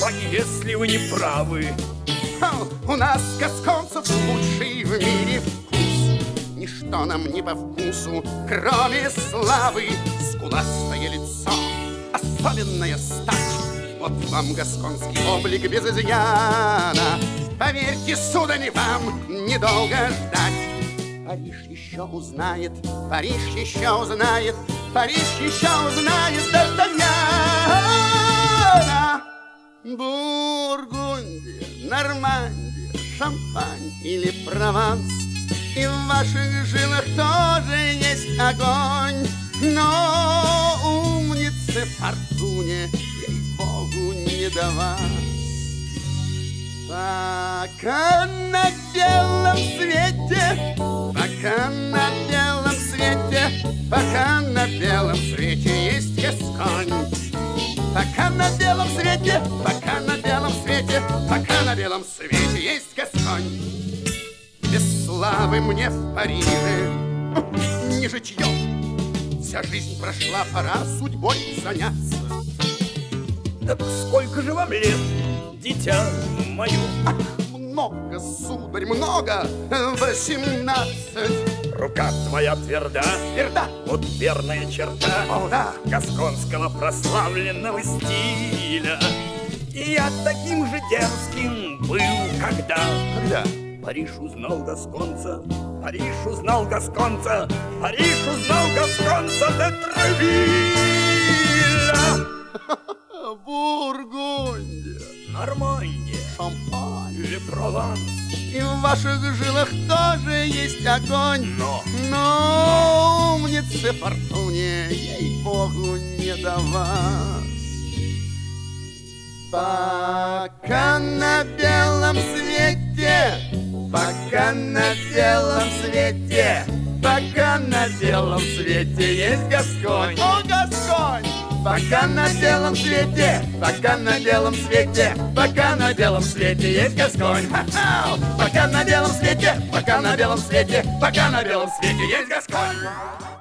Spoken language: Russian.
Гасконь, если вы не правы. У нас, гасконцев, лучший в мире вкус. Ничто нам не по вкусу, кроме славы. Скуластое лицо, особенная стать. Вот вам гасконский облик без изъяна. Поверьте, сударь, вам недолго ждать. Париж еще узнает, Париж еще узнает, Париж еще узнает Д'Артаньяна. Бургундия, Нормандия, Шампань или Прованс, и в ваших жилах тоже есть огонь. Но умнице Фортуне, ей-богу, не до вас. Пока на белом свете, пока на белом свете, пока на белом свете есть Гасконь. Пока на белом свете, пока на белом свете, пока на белом свете есть Гасконь. Без славы мне в Париже не житье. Вся жизнь прошла, пора судьбой заняться. Так сколько же вам лет, дитя мое? Ах, много, сударь, много, 18. Рука твоя тверда, Тверда. вот верная черта О, да. гасконского прославленного стиля. И я таким же дерзким был, когда Когда? Париж узнал гасконца, Париж узнал гасконца, Париж узнал гасконца де Тревилля. Бургундия, Нормандия Шампань или Прованс. и в ваших жилах тоже есть огонь. Но умнице Фортуне, ей-богу, не до вас. Пока на белом свете, пока на белом свете, пока на белом свете есть Гасконь. О, Гасконь! Пока на белом свете, пока на белом свете, пока на белом свете есть Гасконь. Ха-ха! Пока на белом свете, пока на белом свете, пока на белом свете есть Гасконь.